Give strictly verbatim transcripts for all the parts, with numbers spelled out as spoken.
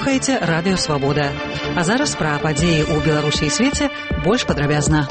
слухаеце Радыё Свабода. А зараз пра падзеі ў Беларусі і свеце больш падрабязна.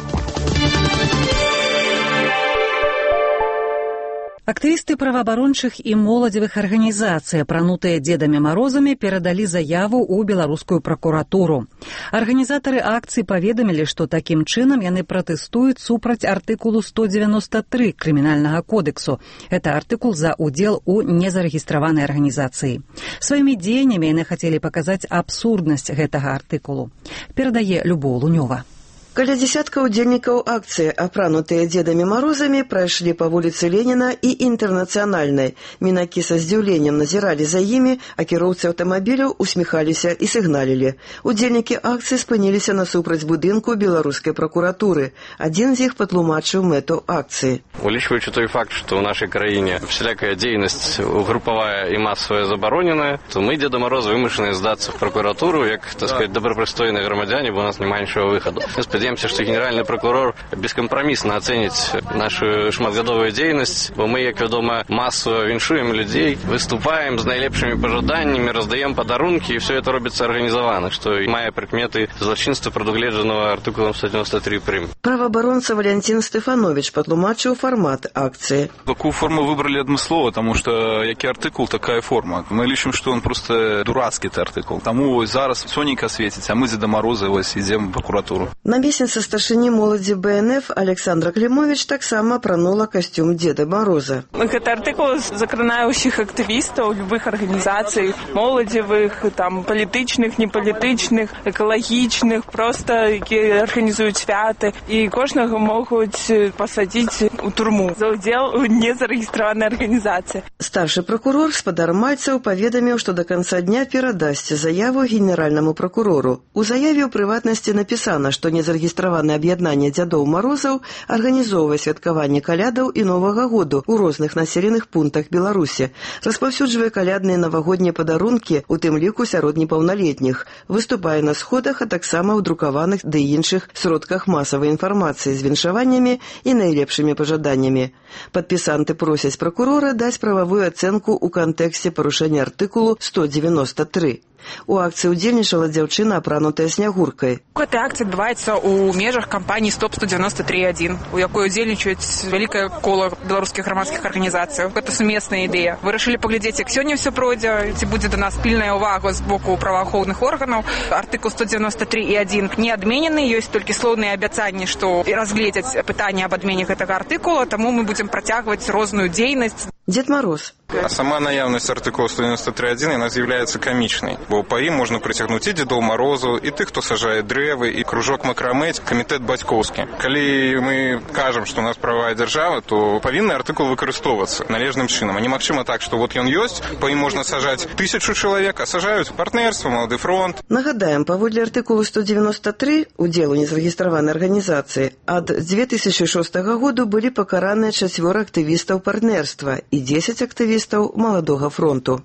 Актывісты праваабарончых і моладзевых арганізацый, апранутыя Дзедамі Марозамі, перадалі заяву ў беларускую пракуратуру. Арганізатары акцыі паведамілі, што такім чынам яны пратэстуюць супраць артыкулу сто девяносто три крымінальнага кодексу. Это артыкул за удзел у незарэгістраванай арганізацыі. Сваімі дзеяннямі яны хацелі паказаць абсурднасць гэтага артыкулу. Перадае Любоў Лунёва. Каля десятка удзельнікаў акцыі, апранутыя Дзедамі Марозамі, прайшлі па вуліцы Леніна і Інтэрнацыянальнай. Мінакі са здзіўленнем назіралі за імі, а кіроўцы аўтамабіляў усміхаліся і сігналілі. Удзельнікі акцыі спыніліся насупраць будынку беларускай пракуратуры. Адзін з іх патлумачыў мэту акцыі. Улічваючы той факт, што ў нашай краіне всялякая дзейнасць групавая і масавая забароненая, то мы, Дзеда Мороз, вымушаныя здацца в пракуратуру, як, так сказать, добропрыстойныя грамадзяне, бо у нас няма іншага выхаду. Спадзяемся, што генеральны прокурор бескампрамісна ацэніць нашу шматгадовую дзейнасць, бо мы, як вядома, масово віншуем людзей, выступаем з найлепшымі пажаданнямі, раздаем падарункі, і все это робіцца арганізавана, што мае прыкметы злачынства, прадугледжанага артыкулам сто девяносто три прим. Праваабаронца Валянцін Стефанович патлумачыў фармат акцыі. Такую форму выбрали адмыслова, тому что які артыкул, такая форма. Мы лічым, што он просто дурацкі артыкул. Таму зараз сонейка свеціць, а мы Дзеда Мороза вось ідзем в прокуратуру. Намесніца старшыні моладзі Бэ Эн Эф Александра Клімович таксама апранула касцюм Дзеда Мороза. Гэты артыкул закранае ўсіх актывістаў, любых арганізацый, моладзевых, там, палітычных, непалітычных, экалагічных, проста, якія арганізуюць святы, і кожнага могуць пасадзіць у турму за ўдзел у незарэгістраванай арганізацыі. Старшы пракурор спадар Мальцаў паведаміў, што да канца дня перадасць заяву генеральнаму пракурору. У заяве ў прыватнасці напісана, што незарэгістраванае аб'яднанне Дзядоў Марозаў арганізоўвае святкаванне калядаў і Новага году ў розных населеных пунктах Беларусі, распаўсюджвае калядныя навагоднія падарункі, у тым ліку сярод непаўналетніх, выступае на сходах, а таксама ў друкаваных ды іншых сродках масавай інфармацыі з віншаваннямі і найлепшымі пажаданнямі. Падпісанты просяць пракурора даць прававую ацэнку ў кантэксце парушэння артыкулу сто девяносто три. У акцыі ўдзельнічала дзяўчына, апранутая снягуркай. Гэтая акцыя адбываецца ў межах кампаніі стоп сто девяносто три один, у якой удзельнічаюць вялікае кола беларускіх грамадскіх арганізацый. Гэта сумесная ідэя. Вырашылі паглядзець, як сёння ўсё пройдзе, ці будзе да нас пільная ўвага з боку праваахоўных органаў. Артыкул сто девяносто три один не адменены, ёсць толькі слоўныя абяцанні, што разгледзяць пытанне аб адмене гэтага артыкула, таму мы будзем працягваць розную дзейнасць. Дзед Мороз. А сама наявность артыкула сто девяносто три один, она з'яўляецца камічнай, бо па ім можна прыцягнуць і Дзедоў Марозу, і тых, хто сажае дрэвы, і кружок макраме, камітэт бацькоўскі. Калі мы кажам, што у нас правая дзяржава, то павінны артыкул выкарыстоўвацца належным чынам. А немагчыма так, што вот ён ёсць, па ім можна сажаць тысячу чалавек, а сажаюць партнерства, Малады фронт. Нагадаем, паводле артыкулу сто девяносто три удзелу незарэгістраванай арганізацыі ад дзве тысячы шостага году былі пакараныя чацвёра актывістаў партнерства і дзесяць актывістаў Маладога фронту.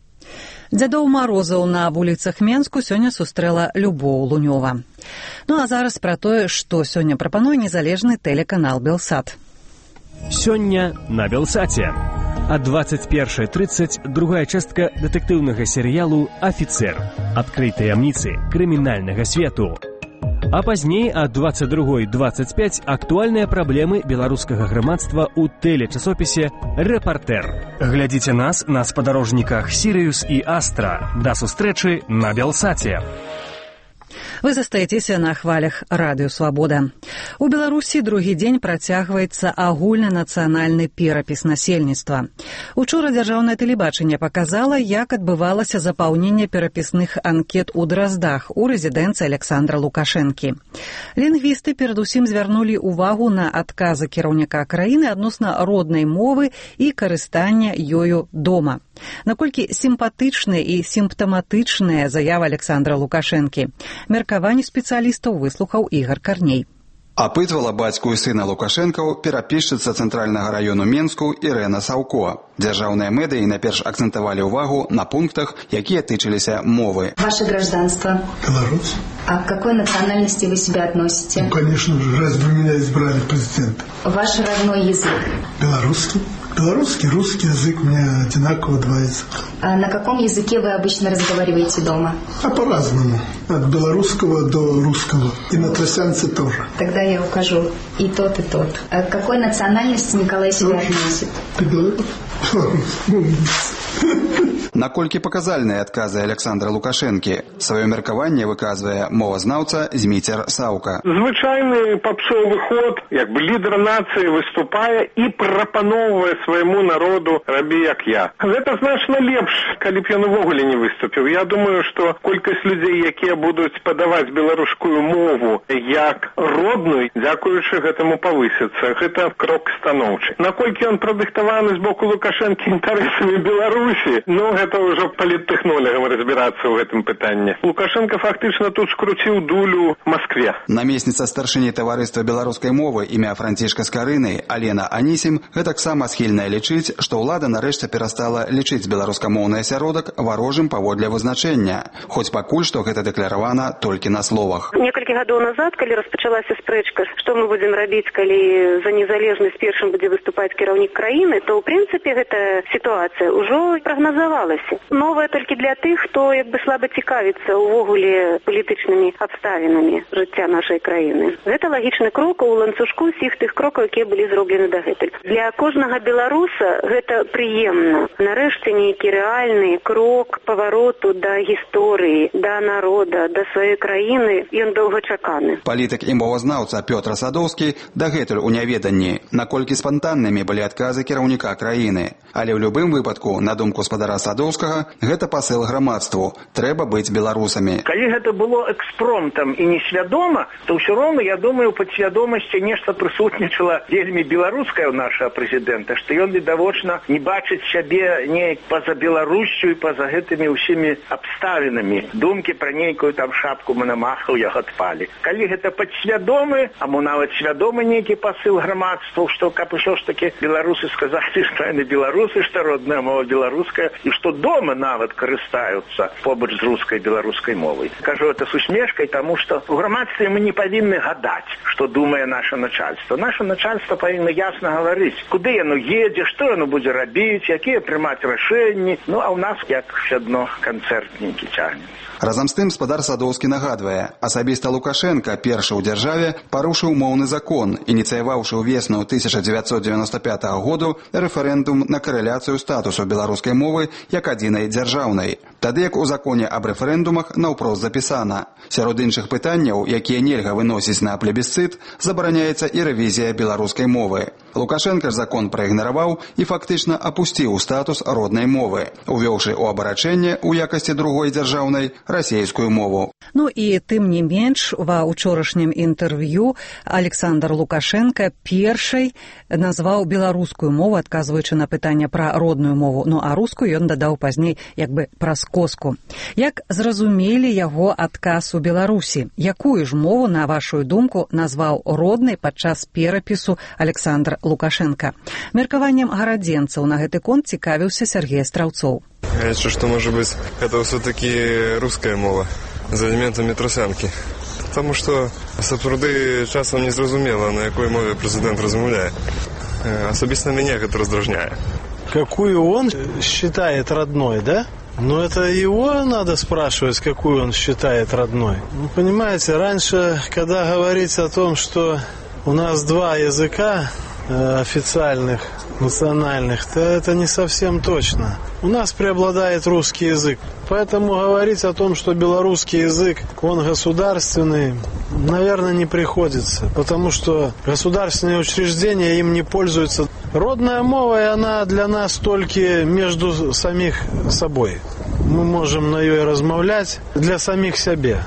Дзядоў Марозаў на вуліцах Менску сёння сустрэла Любоў Лунёва. Ну а зараз пра тое, што сёння прапануе незалежны тэлеканал Белсат. Сёння на Белсаце. А двадцать першая тридцать другая частка дэтэктыўнага серыялу «Афіцэр». Адкрытыя амніцы крымінальнага свету. А пазней ад двадцать другой двадцать пять актуальныя праблемы беларускага грамадства ў тэлечасопісе «Рэпартэр». Глядзіце нас на спадарожніках «Сірыюс» і «Астра». Да сустрэчы на Белсаце. Вы застаецеся на хвалях Радыё Свабода. У Беларусі другі дзень працягваецца агульнанацыянальны перапіс насельніцтва. Учора дзяржаўнае тэлебачанне паказала, як адбывалася запаўненне перапісных анкет у Драздах у рэзідэнцыі Александра Лукашэнкі. Лінгвісты перадусім звярнулі ўвагу на адказы кіраўніка краіны адносна роднай мовы і карыстання ёю дома. Наколькі сімпатычныя і сімптаматычныя заявы Александра Лукашэнкі. Меркаванне спецыялістаў выслухаў Ігар Карней. Апытвала бацьку і сына Лукашэнкаў перапісчыца цэнтральнага раёну Менску Ірэна Саўко. Дзяржаўныя медыі найперш акцэнтавалі ўвагу на пунктах, якія тычыліся мовы. Ваше гражданство? Белорус. А к какой национальности вы себя относите? Ну, конечно же, разве вы меня избрали президентом? Ваш родной язык? Белорусский. Белорусский, русский язык, у меня одинаково два языка. А на каком языке вы обычно разговариваете дома? А по-разному. От белорусского до русского. И на тростянце тоже. Тогда я укажу и тот, и тот. А к какой национальности Николай себя относит? Ты белорус? Наколькі паказальныя адказы Александра Лукашэнкі? Сваё меркаванне выказвае мовазнаўца Зміцер Саўка. Звычайны папсовы ход, як бы лідар нацыі выступае і прапаноўвае свайму народу рабі як я. Гэта значна лепш, калі б ён увогуле не выступіў. Я думаю, што колькасць людзей, якія будуць падаваць беларускую мову як родную, дзякуючы гэтаму павысіцца. Гэта крок станоўчы. Наколькі ён прадыктаваны з боку Лукашэнкі інтарэсамі Беларусі, ну гэта ўжо паліттэхнолягам разбірацца ў гэтым пытанні. Лукашенко фактычна тут скруціў дулю Маскве. Намесніца старшыні таварыства беларускай мовы імя Францішка Скарыны Алена Анісім гэтаксама схільная лічыць, што ўлада нарэшце перастала лічыць беларускамоўны асяродак варожым паводле вызначэння, хоць пакуль што гэта дэкларавана толькі на словах. Некалькі гадоў назад, калі распачалася спрэчка, што мы будзем рабіць, калі за незалежнасць першым будзе выступаць кіраўнік краіны, то ў прынцыпе гэта сітуацыя ўжо прагназавалася. Новая толькі для тых, хто як бы слаба цікавіцца ўвогуле палітычнымі абставінамі жыцця нашай краіны. Гэта лагічны крок у ланцужку усіх тых крокаў, якія былі зроблены дагэтуль. Для кожнага беларуса гэта прыемна. Нарэшце нейкі рэальны крок павароту да гісторыі, да народа, да сваёй краіны, ён доўгачаканы. Палітык і мовазнаўца Пётр Садоўскі дагэтуль у няведанні, наколькі спантаннымі былі адказы кіраўніка краіны. Але ў любым выпадку, на думку спадара Садоўскага, гэта пасыл грамадству. Трэба быць беларусамі. Калі гэта было экспромтам і несвядома, то ўсё роўна, я думаю, у падсвядомасці нешта прысутнічала вельмі беларускае ў нашага прэзідэнта, што ён відавочна не бачыць сябе неяк па-за Беларусю і па-за гэтымі ўсімі абставінамі. Думкі пра нейкую там шапку Манамахаў яго адпалі. Калі гэта падсвядомы, а мо нават свядомы нейкі пасыл грамадству, што каб усё ж такі беларусы сказалі, што яны беларусы, што родная мова беларуская, і што дома нават карыстаюцца побач з рускай беларускай мовай. Кажу это с усмешкай, таму што у грамадстве мы не павінны гадаць, што думае наша начальство. Наша начальство павінна ясна гаварыць, куды яно едзе, што яно будзе рабіць, якія прымаць рашэнні. Ну а ў нас як адно канцэртнікі цягнецца. Разам з тым спадар Садоўскі нагадвае, асабіста Лукашенка першы ў дзяржаве парушыў моўны закон, ініцыяваўшы ўвесну тысяча дзевяцьсот дзевяноста пятага году рэферэндум на карэляцыю статусу беларускай мовы як адзінай дзяржаўнай. Тады як у законе аб рэферэндумах наўпрост запісана. Сярод іншых пытанняў, якія нельга выносіць на плебісцыт, забараняецца і рэвізія беларускай мовы. Лукашенка ж закон праігнараваў і фактычна апусціў статус роднай мовы, увёўшы ў абарачэнне ў якасці другой дзяржаўнай расійскую мову. Ну і тым не менш, ва ўчорашнім інтэрв'ю Александр Лукашенко першай назваў беларускую мову, адказваючы на пытанне пра родную мову. Ну а рускую ён дадаў пазней як бы праз коску. Як зразумелі яго адказ у Беларусі? Якую ж мову, на вашу думку, назваў роднай падчас перапісу Александр Лукашенко? Меркаваннем гарадзенцаў на гэты конт цікавіўся Сергей Страўцоў. Я лічу, што, можа быць, гэта ўсё-такі руская мова з элементамі трусянкі. Таму што сапраўды часам незразумела, на якой мове прэзідэнт размаўляе. Асабіста мяне гэта раздражняе. Какую он считает родной, да? Но это его надо спрашивать, какую он считает родной. Ну, понимаете, раньше, когда говорится о том, что у нас два языка э, официальных, национальных, то это не совсем точно. У нас преобладает русский язык. Поэтому говорить о том, что белорусский язык, он государственный, наверное, не приходится. Потому что государственные учреждения им не пользуются. Родная мова, и она для нас только между самих собой. Мы можем на ее размовлять для самих себе.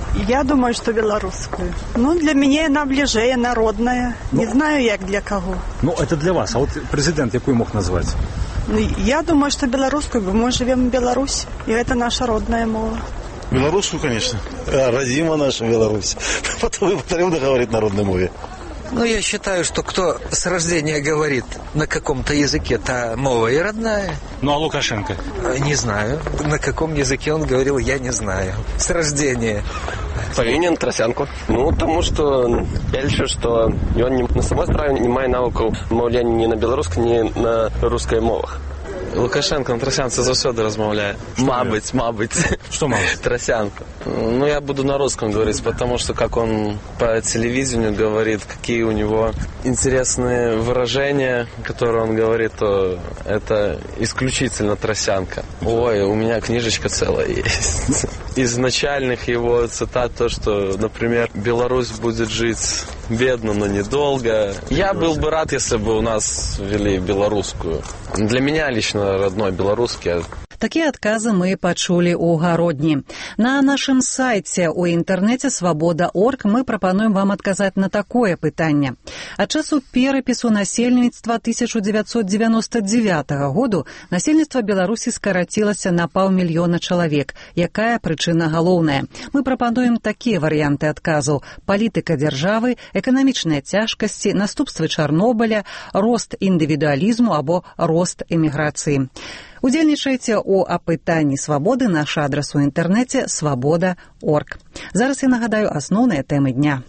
Я думаю, что белорусскую. Ну, для меня она ближе, народная. Не знаю, як для кого. Ну, это для вас. А вот президент какую мог назвать? Ну, я думаю, что белорусскую. Мы живем в Беларуси, и это наша родная мова. Белорусскую, конечно. А, родима наша Беларусь. Потом повторим договорить на родной мове. Ну, я считаю, что кто с рождения говорит на каком-то языке, та мова и родная. Ну, а Лукашенко? Не знаю. На каком языке он говорил, я не знаю. С рождения. Павінен трасянку. Ну, тому що я лічу, що ён не, на самой справе не мае навыкаў маўлення ні на беларускай, ні на рускай мовах. Лукашенко на трасянцы заўсёды размаўляе. Мабыць, мабыць. Что мабыць? Трасянка. Ну, я буду на русском говорить, потому что как он по телевидению говорит, какие у него интересные выражения, которые он говорит, то это исключительно трасянка. Ой, у меня книжечка целая есть. Из начальных его цитат то, что, например, Беларусь будет жить бедно, но недолго. Я был бы рад, если бы у нас ввели белорусскую. Для меня лично родной белорусский. Такія адказы мы пачулі ў гародні. На нашым сайце ў інтэрнэце свабода точка орг мы прапануем вам адказаць на такое пытанне. Ад часу перапісу насельніцтва тысяча дзевяцьсот дзевяноста дзевятага году насельніцтва Беларусі скарацілася на паўмільёна чалавек. Якая прычына галоўная? Мы прапануем такія варыянты адказаў: палітыка дзяржавы, эканамічныя цяжкасці, наступствы Чарнобыля, рост індывідуалізму або рост эміграцыі. Удзельнічайце ў апытанні свабоды, наш адрас у інтэрнэце свабода точка орг. Зараз я нагадаю асноўныя тэмы дня.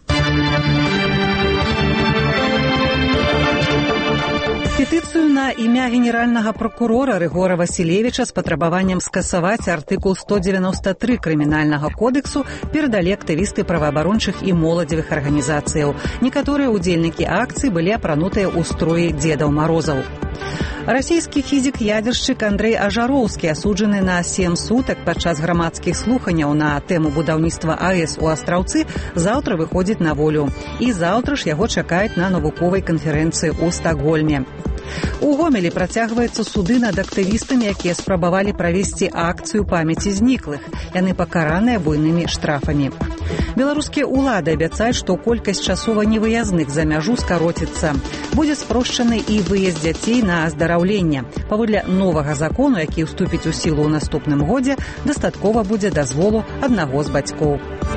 Петыцыю на імя генеральнага прокурора Рыгора Васілевіча з патрабаваннем скасаваць артыкул сто девяносто три крымінальнага кодексу перадалі актывісты праваабарончых і моладзевых арганізацыяў. Некаторыя ўдзельнікі акцыі былі апранутыя ў строі Дзедаў Марозаў. Расійскі фізік-ядзершчык Андрэй Ажароўскі, асуджаны на сем сутак падчас грамадскіх слуханняў на тэму будаўніцтва АЭС у Астраўцы, заўтра выходзіць на волю. І заўтра ж яго чакаюць на навуковай канферэнцыі ў Стакгольме. У Гомелі працягваюцца суды над актывістамі, якія спрабавалі правесці акцыю памяці зніклых. Яны пакараныя буйнымі штрафамі. Беларускія ўлады абяцаюць, што колькасць часова невыязных за мяжу скароціцца. Будзе спрошчаны і выезд дзяцей на аздараўленне. Паводле новага закону, які ўступіць у сілу ў наступным годзе, дастаткова будзе дазволу аднаго з бацькоў.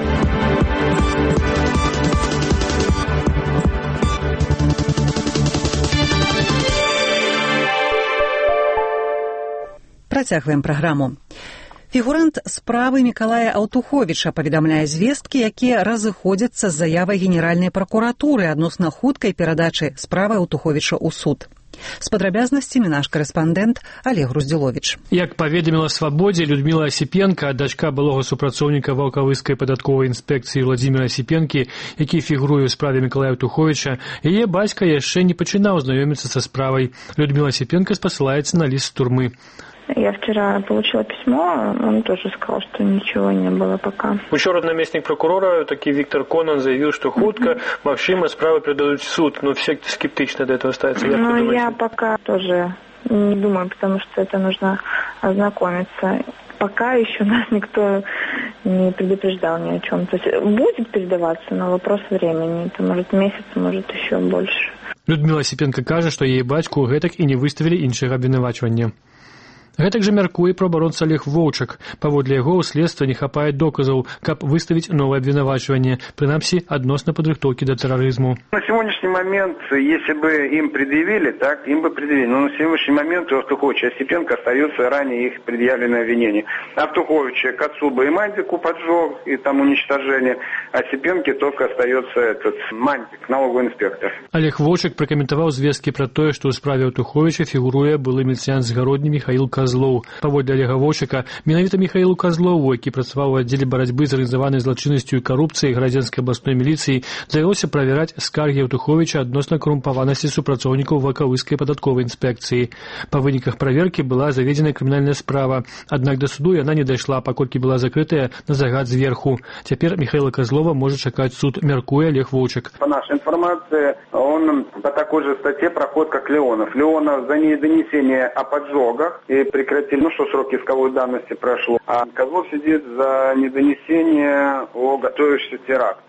Працягваем праграму. Фігурант справы Мікалая Аўтуховіча паведамляе звесткі, якія разыходзяцца з заявай Генеральнай пракуратуры адносна хуткай перадачы справы Аўтуховіча ў суд. З падрабязнасцямі наш карэспандэнт Олег Груздзіловіч. Як паведаміла «Свабодзе» Людмила Асіпенка, дачка былога супрацоўніка Ваўкавыскай падатковай інспекцыі Владзіміра Асіпенкі, які фігуруе ў справе Мікалая Аўтуховіча, яе бацька яшчэ не пачынаў знаёміцца са справай. Людмила Асіпенка спасылаецца на ліст з турмы. Я вчера получила письмо, он тоже сказал, что ничего не было пока. Учора наместник прокурора, таки Виктор Конан, заявил, что хутка, мавшима, справы передадут в суд, но все скептично до этого ставятся. Ну, я пока тоже не думаю, потому что это нужно ознакомиться. Пока еще нас никто не предупреждал ни о чем. То есть будет передаваться, но вопрос времени. Это может месяц, может еще больше. Людмила Асіпенка кажа, што яе бацьку гэтак і не выставілі іншага абвінавачвання. Гэтак жа мяркуе праабаронца Олег Воўчак. Паводле яго ў следства не хапае доказаў, каб выставіць новае абвінавачванне, прынамсі адносна падрыхтоўкі да тэрарызму. На сегодняшний момент, если бы им предъявили, так, им бы предъявили. Но на сегодняшний момент у Аўтуховича и Осипенко остается ранее их предъявленное обвинение. Аўтуховича к отцу и Мандику поджог и там уничтожение, а Осипенке только остается этот Мандик, налоговый инспектор. Олег Воўчак пракаментаваў звесткі пра тое, што ў справе Аўтуховича фігуруе былы міліцыянт з Гародні Міхаіл Козлоў. Паводле Олега Воўчака, менавіта Міхаілу Козлову, які працаваў у аддзеле барацьбы з арганізаванай злачыннасцю і карупцыяй Градзенскай абласной міліцыі, давялося правяраць скаргі Аўтуховича адносна карумпаванасці супрацоўнікаў Ваўкавыскай падатковай інспекцыі. Па выніках праверкі была заведзена крымінальная справа, аднак да суду яна не дайшла, паколькі была закрытая на загад зверху. Цяпер Міхаіла Козлова можа чакаць суд, мяркуе Олег Воўчак. По нашей информации, он по такой же статье проходит, как Леонов. Леонов за недонесение о поджогах и прекратили, ну что, срок исковой давности прошло. А Козлов сидит за недонесение о готовящихся терактах.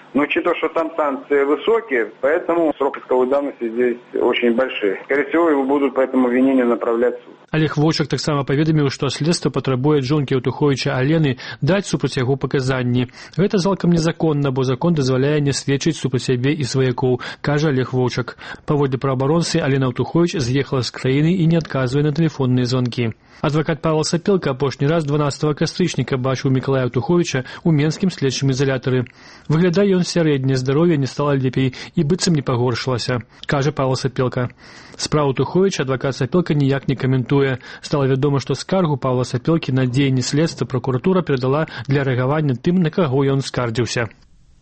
Но учитывая, что там санкции высокие, поэтому срок исковой давности здесь очень большие. Скорее всего, его будут по этому обвинению направлять в суд. Олег Вовчак таксама паведаміў, што следства патрабуе жонкі Аўтуховіча Алены даць супраць яго паказанні. Гэта залкам незаконна, бо закон дазваляе не сведчыць супраць сябе і сваякоў, кажа Олег Вовчак. Паводле праваабаронцы, Алена Аўтуховіч з'ехала з краіны і не адказвае на тэлефонныя званкі. Адвакат Павел Сапелка апошні раз дванаццатага кастрычніка бачыў Мікалая Аўтуховіча ў менскім следчым ізалятары. Выглядае ён сярэдняе, здароўе не стала лепей і быццам не пагоршылася, кажа Павел Сапелка. Справу Аўтуховіча адвакат Сапелка ніяк не каментуе. Стала вядома, што скаргу Павла Сапелкі на дзеянні следства пракуратура перадала для рэагавання тым, на каго ён скардзіўся.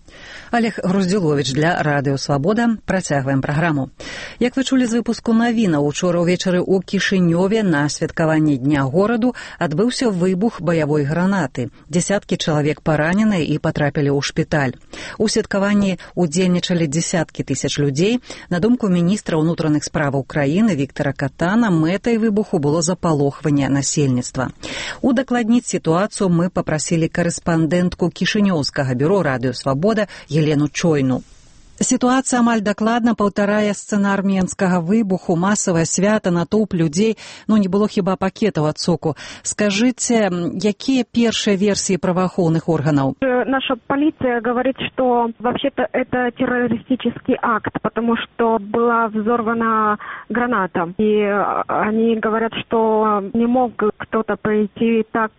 Олег Груздзіловіч для Радыё Свабода. Працягваем праграму. Як вы чулі з выпуску навінаў, учора ўвечары ў Кішынёве на святкаванні Дня гораду адбыўся выбух баявой гранаты. Дзесяткі чалавек параненыя і патрапілі ў шпіталь. У святкаванні удзельнічалі дзесяткі тысяч людзей. На думку міністра ўнутраных справаў краіны Віктара Катана, мэтай выбуху было запалохванне насельніцтва. Удакладніць сітуацыю мы папрасілі карэспандэнтку Кішынёўскага бюро Радыё Свабода Елену Чойну. Ситуация амаль докладно паўтарае сцэнар менскага выбуху, массовое свято, натоўп людзей, но не было хіба пакетаў ад соку. Скажите, якія першыя версии праваахоўных органов? Наша полиция говорит, что вообще-то это террористический акт, потому что была взорвана граната. И они говорят, что не мог кто-то прийти так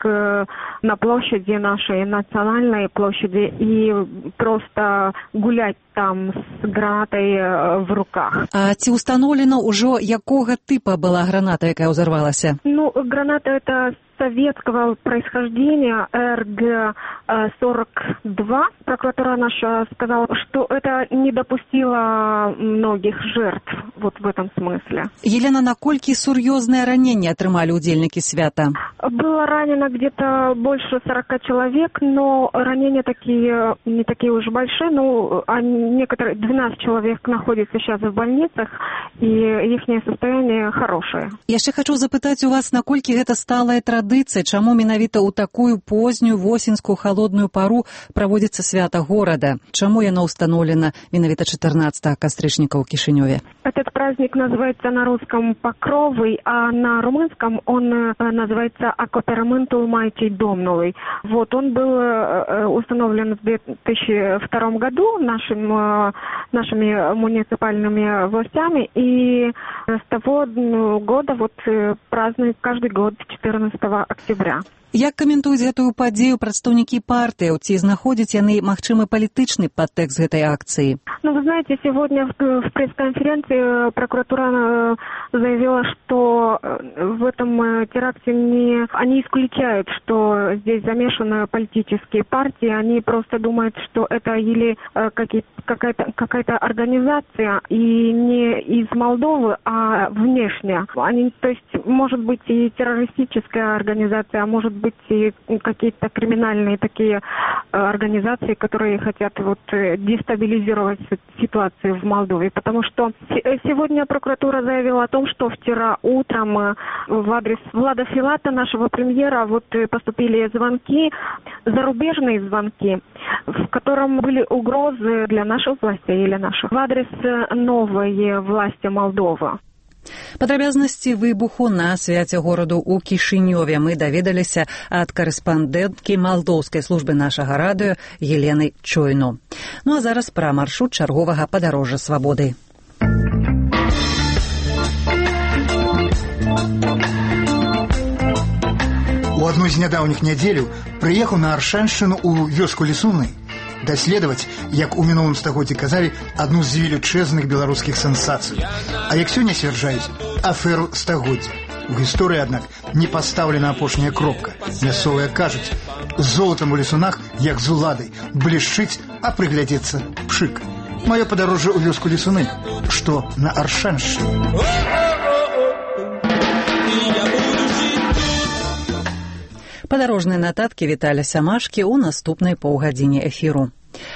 на площади нашей, национальной площади, и просто гулять там с гранатой в руках. А ці установлено ўжо якога типа была граната, якая ўзарвалася? Ну, граната это советского происхождения эр гэ сорок два. Прокуратура наша сказала, что это не допустило многих жертв вот в этом смысле. Елена, наколькі сур'ёзныя ранения атрымалі удзельнікі свята? Было ранено где-то больше сорока человек, но ранения такие не такие уж большие. Ну, некоторые двенадцать человек находятся сейчас в больницах, и их состояние хорошее. Я ще хочу запытаць у вас, наколькі гэта сталая традыцыя, чаму менавіта ў такую познюю восеньскую холодную пару праводзіцца свята горада? Чаму яно установлено менавіта чатырнаццатага кастрычніка ў Кішынёве? Этот праздник называется на русском «Покровый», а на румынском он называется «Акопераментул Майтий Домнулый». Вот, он был установлен в две тысячи втором году нашим, нашими муниципальными властями, и с того года вот празднуют каждый год четырнадцатого октября. Як каментуюць гэтую падзею прадстаўнікі партыяў? Ці знаходзяць яны магчымы палітычны падтэкст гэтай акцыі? Ну, вы знаете, сегодня в, в пресс-конференции прокуратура заявила, что в этом теракте не, они исключают, что здесь замешаны политические партии. Они просто думают, что это или какая-то, какая-то организация, и не из Молдовы, а внешняя. Они, то есть, может быть и террористическая организация, а может быть и какие-то криминальные такие организации, которые хотят вот дестабилизировать ситуацию в Молдове. Потому что сегодня прокуратура заявила о том, что вчера утром в адрес Влада Филата, нашего премьера, вот поступили звонки, зарубежные звонки, в котором были угрозы для наших властей или наших в адрес новой власти Молдовы. Падрабязнасці выбуху на свяце гораду ў Кішынёве мы даведаліся ад карэспандэнткі малдоўскай службы нашага радыё Елены Чойну. Ну а зараз пра маршрут чарговага падарожжа свабоды. У адну з нядаўніх нядзеляў прыехаў на Аршэншчыну ў вёску Лісуны даследаваць, як у мінулым стагоддзі казалі, адну з велічэзных беларускіх сенсацый. А як сёння сцвярджаюць, аферу стагоддзя. У гісторыі, аднак, не пастаўлена апошняя кропка. Мясцовыя кажуць, з золатам у Лісунах, як з уладай, блішчыць, а прыглядзецца пшык. Маё падарожжа ў вёску Лісуны, што на Аршэншчыне. Падарожныя нататкі Віталя Сямашкі ў наступнай паўгадзіне эфіру.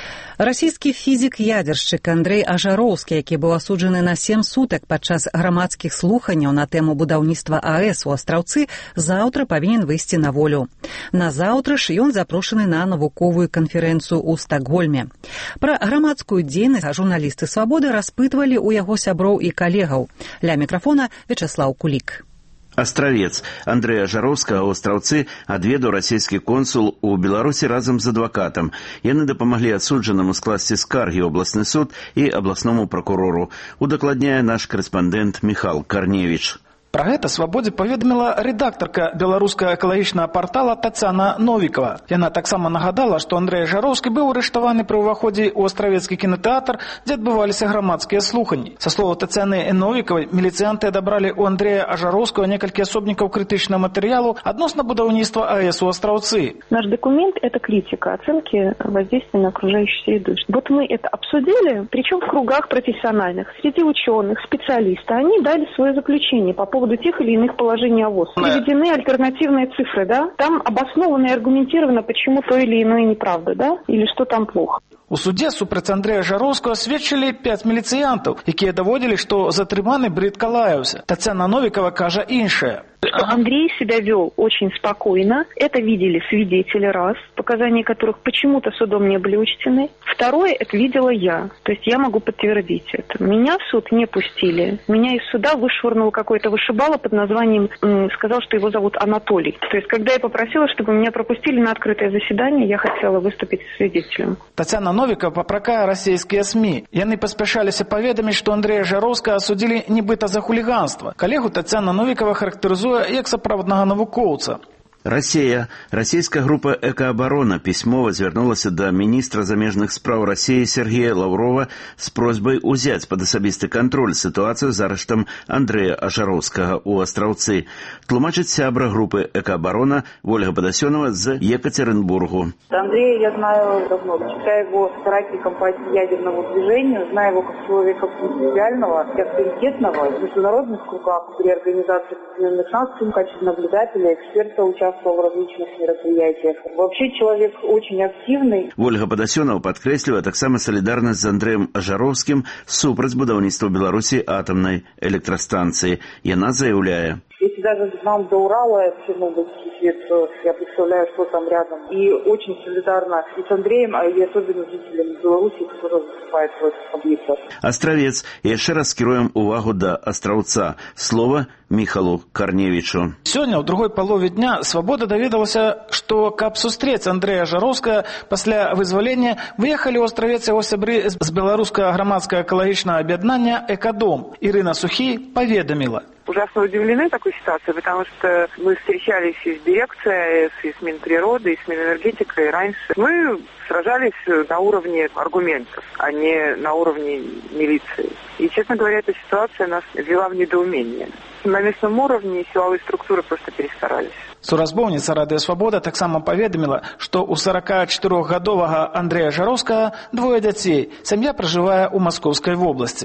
Расійскі фізік-ядершчык Андрэй Ажароўскі, які быў асуджаны на сем сутак падчас грамадскіх слуханняў на тэму будаўніцтва АЭС у Астраўцы, заўтра павінен выйсці на волю. Назаўтра ж ён запрошаны на навуковую канферэнцыю ў Стакгольме. Пра грамадскую дзейнасць журналісты «Свабоды» распытвалі ў яго сяброў і калегаў. Ля мікрафона Вячаслаў Кулік. Астравец Андрэя Ажароўскага ў Астраўцы адведаў расійскі консул у Беларусі разам з адвакатам. Яны дапамаглі асуджанаму скласці скаргі ў абласны суд і абласному пракурору. Удакладняе наш корэспандэнт Міхал Карневіч. Пра гэта «Свабодзе» паведаміла рэдактарка беларускага экалагічнага партала Тацяна Новікова. Яна таксама нагадала, што Андрэй Ажароўскі быў арыштаваны пры ўваходзе ў астравецкі кінатэатр, дзе адбываліся грамадскія слуханні. Са слова Тацяны Новікавай, міліцыянты адабралі ў Андрэя Ажароўскага некалькі асобнікаў крытычнага матэрыялу адносна будаўніцтва АЭС у Астраўцы. Наш документ – это критика оценки воздействия на окружающую среду. Вот мы это обсудили, причем в кругах профессиональных, среди ученых, специалистов. Они дали свое заключение по поводу поводу тех или иных положений ОВОС. Приведены альтернативные цифры, да? Там обоснованно и аргументировано, почему то или иное неправда, да? Или что там плохо. У суде супраць Андрэя Ажароўскага сведчылі пяць міліцыянтаў, якія даводзілі, што затрыманы брыдка лаяўся. Тацяна Новікова кажа іншае. Что Андрей себя вел очень спокойно. Это видели свидетели, раз, показания которых почему-то судом не были учтены. Второе, это видела я. То есть я могу подтвердить это. Меня в суд не пустили. Меня из суда вышвырнул какой-то вышибала под названием, сказал, что его зовут Анатолий. То есть когда я попросила, чтобы меня пропустили на открытое заседание, я хотела выступить свидетелем. Тацяна Новікова папракае расійскія СМІ. Яны паспяшаліся паведаміць, што Андрэя Ажароўскага асудзілі нібыта за хуліганства. Калегу Тацяна Новікова характарызуе як сапраўднага навукоўца. Россия. Российская группа «Экооборона» письмово звярнулася до министра замежных спраў России Сергея Лаврова с просьбой узять под особисты контроль ситуацию с арештом Андрэя Ажароўскага у Астраўцы. Тлумачит сябра группы «Экооборона» Ольга Подосенова з Екатеринбургу. Андрея я знаю давно, считаю его соратником по ядерному движению, знаю его как человека принципиального и авторитетного в международных кругах при Организации Объединенных Наций в качестве наблюдателя, эксперта, участия в различных мероприятиях. Вообще человек очень активный. Ольга Подосенова подкрэслівае таксама солидарнасць з Андрэем Ажароўскім супраць будаўніцтва Беларусі атомнай электрастанцыі. Яна заяўляе: если даже нам до Урала Чернобыльский свет, я представляю, что там рядом. И очень солидарна и с Андреем, и особенно с жителями Беларуси, которые выступают в этих объектах. Астравец. Яшчэ раз скіруем увагу да Астраўца. Слово Міхалу Карневічу. Сёння, ў другой палове дня, «Свабода» даведалася, што, каб сустрэць Андрэя Ажароўскага пасля вызвалення, выехалі ў Астравец яго сябры з беларускага грамадскага экалагічнага аб'яднання «Экадом». Ирина Сухий поведомила. Ужасно удивлены такой ситуацией, потому что мы встречались и с дирекцией, и с Минприроды, и с Минэнергетикой раньше. Мы сражались на уровне аргументов, а не на уровне милиции. И, честно говоря, эта ситуация нас ввела в недоумение. На местном уровне силовые структуры просто перестарались. Суразмоўніца Радыё Свабода таксама паведаміла, што ў сорокачатырохгадовага Андрэя Ажароўскага двое дзяцей. Сям'я пражывае ў Маскоўскай вобласці.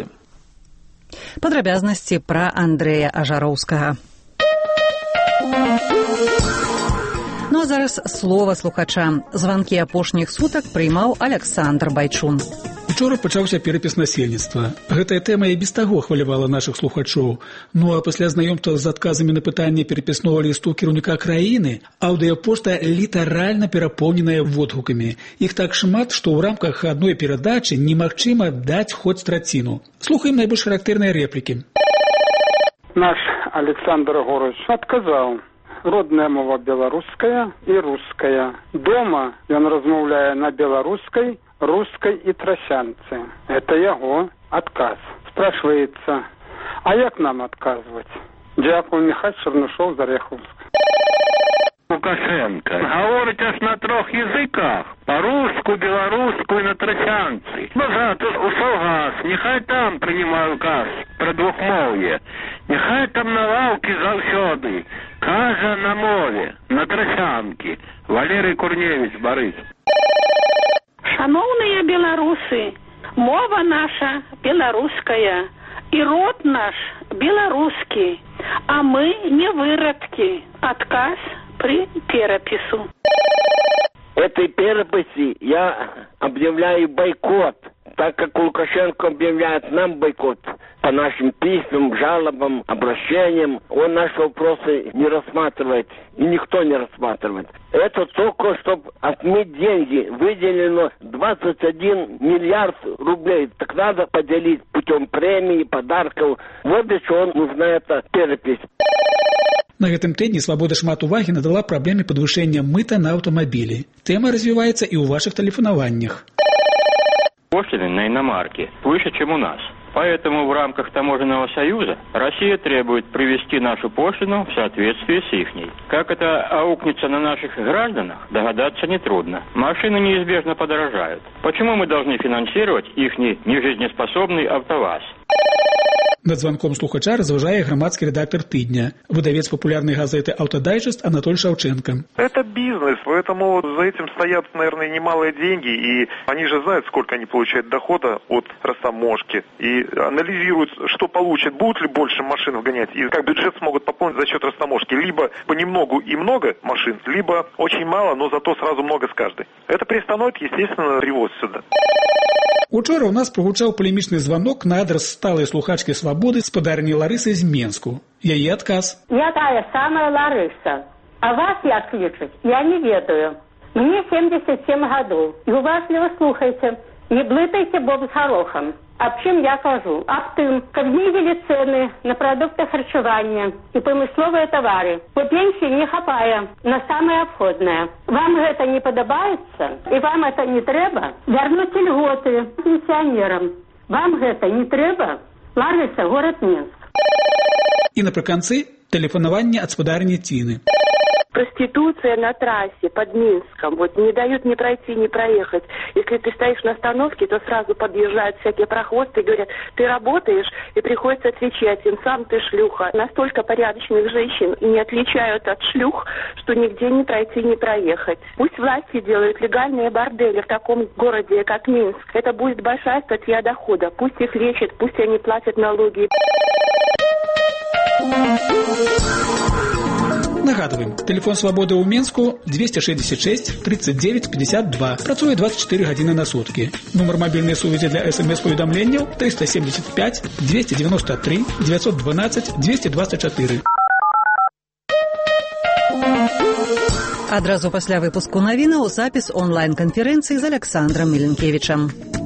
Падрабязнасці пра Андрэя Ажароўскага. Ну а зараз слова слухачам. Званкі апошніх сутак прыймаў Александр Байчун. Учора пачаўся перапіс насельніцтва. Гэтая тэма і без таго хвалявала нашых слухачоў. Ну а пасля знаёмства з адказамі на пытанне перапіснога лісту кіраўніка краіны, аўдыёпошта літаральна перапоўненая водгукамі. Іх так шмат, што ў рамках адной перадачы немагчыма даць хоць траціну. Слухаем найбольш характэрныя рэплікі. Наш Александр Горович адказаў: родная мова беларуская і руская. Дома ён размаўляе на беларускай, русской и тросянцы. Это его отказ. Спрашивается, а як нам отказывать? Дякую, Михаил Чернышов, Зареховск. Лукашенко говорить аж на трех языках. По-русски, белорусски и на тросянцы. Бажато у Солгас, нехай там принимаю указ про двухмовье. Нехай там на лавке завсёды. Кажа на мове, на тросянке. Валерий Курневич, Борис. Шановные белорусы, мова наша белорусская, и род наш белорусский, а мы не выродки. Отказ при перепису. этой переписи я объявляю бойкот. Так как Лукашенко объявляет нам бойкот по нашим письмам, жалобам, обращениям, он наши вопросы не рассматривает, и никто не рассматривает. Это только, чтобы отмыть деньги. Выделено двадцать один миллиард рублей. Так надо поделить путем премии, подарков. Вот для чего нужна эта перепись. На гэтым тыдні «Свабода» шмат увагі надала праблеме падвышэння мыта на аўтамабілі. Тэма развіваецца і ў вашых тэлефанаваннях. Пошлины на иномарки выше, чем у нас. Поэтому в рамках Таможенного союза Россия требует привести нашу пошлину в соответствие с ихней. Как это аукнется на наших гражданах, догадаться нетрудно. Машины неизбежно подорожают. Почему мы должны финансировать ихний нежизнеспособный АвтоВАЗ? Над звонком слухача разважае громадский редактор «Тыдня», выдавец популярной газеты «Автодайджест» Анатолий Шавченко. Это бизнес, поэтому за этим стоят, наверное, немалые деньги, и они же знают, сколько они получают дохода от растаможки, и анализируют, что получат, будут ли больше машин гонять, и как бюджет смогут пополнить за счет растаможки. Либо понемногу и много машин, либо очень мало, но зато сразу много с каждой. Это приостановит, естественно, привоз сюда. Учора у нас прогучаў палемічны звонок на адрес сталай слухачкі «Свабоды» спадарні Ларысы з Менску. Яе адказ. Я тая самая Ларыса. А вас як лічаць, я не ведаю. Мне семьдесят семь гадоў. І уважліва слухайце. Не блытайце боб з горохом. Аб чым я кажу? Аб тым, каб знізілі цэны на прадукты харчавання і прамысловыя тавары. Бо пенсіі не хапае на самае абходнае. Вам гэта не падабаецца? І вам это не трэба? Вярнуць льготы пенсіянерам. Вам гэта не трэба? Ларыса, город Минск. І напрыканцы тэлефанаванне ад спадарні Тины. Проституция на трассе под Минском. Вот не дают ни пройти, ни проехать. Если ты стоишь на остановке, то сразу подъезжают всякие прохвосты и говорят, ты работаешь, и приходится отвечать им, сам ты шлюха. Настолько порядочных женщин и не отличают от шлюх, что нигде не пройти, не проехать. Пусть власти делают легальные бордели в таком городе, как Минск. Это будет большая статья дохода. Пусть их лечат, пусть они платят налоги. Нагадываем, телефон «Свободы» ў Менску двести шестьдесят шесть тридцать девять пятьдесят два. Працуе двадцать четыре гадзіны на сутки. Номер мобильной сувязі для смс-поведомленняў триста семьдесят пять двести девяносто три девятьсот двенадцать двести двадцать четыре. Адразу пасля выпуску навінаў запіс онлайн-канферэнцыі з Александром Міленкевічам.